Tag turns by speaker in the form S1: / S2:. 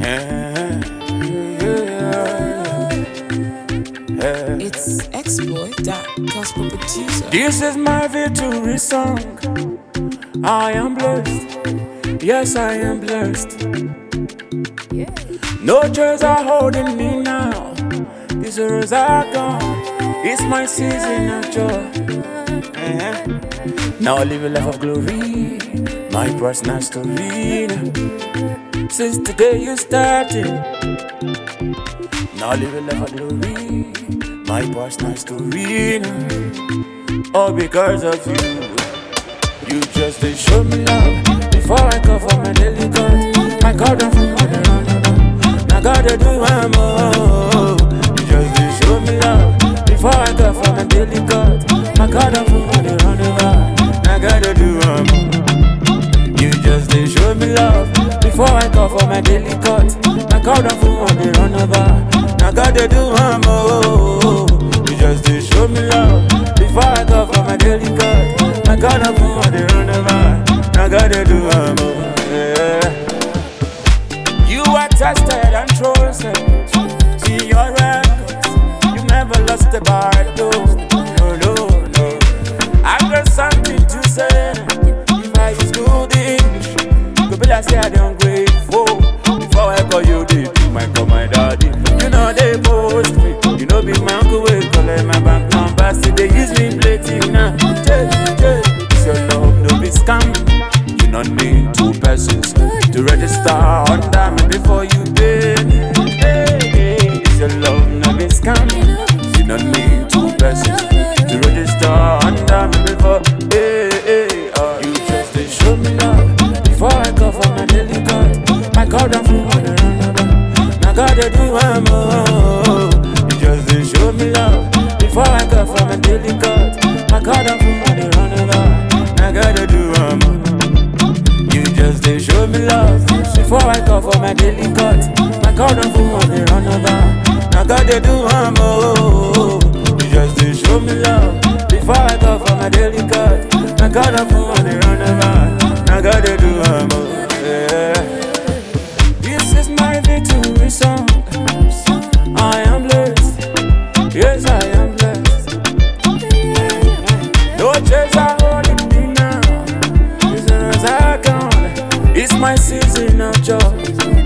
S1: It's Exploit, that gospel producer.
S2: This is my victory song. I am blessed. Yes, I am blessed.
S1: Yeah.
S2: No chains are holding me now. These arrows are gone. It's my season of joy. Now I live a life of glory. My personal story. Since the day you started. Now I live a life of glory. My personal story. All because of you. You just did show me love. Before I cover my daily God. My God don't from all the roundabout. Now gotta do one more. You just did show me love. Before I cover my daily God. My God don't from all the roundabout. Now gotta do one more. You just did show me love. Before I cover my daily God. My God don't from all the roundabout. Now gotta do one more. You just did show me love. Before I cover my daily God. My God don't from all the roundabout. Now gotta do one more. Yeah. You are tested and chosen. See your records. You never lost a battle. No, no, no. I've got something to say. If I use good English, go be like say I don't grateful. Before I call you, they might call my daddy. You know they post me. You know big man go away, collect my bank number. See they use me plating now. It's your love, no be scam. You don't need two persons to register under me before you pay. It's your love, no be scam. You don't need two persons to register under me before. You just did show me love before I cover my daily God. My God, I'm from all the roundabout. Now gotta do one more. You just did show me love before I cover my daily God. My God, I'm from all the roundabout. Now gotta do one more. You just did show me love before I cover my daily cut. My God don't fool on the runabout. Now gotta do one more. You just did show me love before I cover my daily cut. My God don't fool on the runabout. Now gotta do one more. Yeah. This is my victory song. I am blessed. Yes, I am blessed. No chains are holding me now. These arrows are gone. It's my season of joy.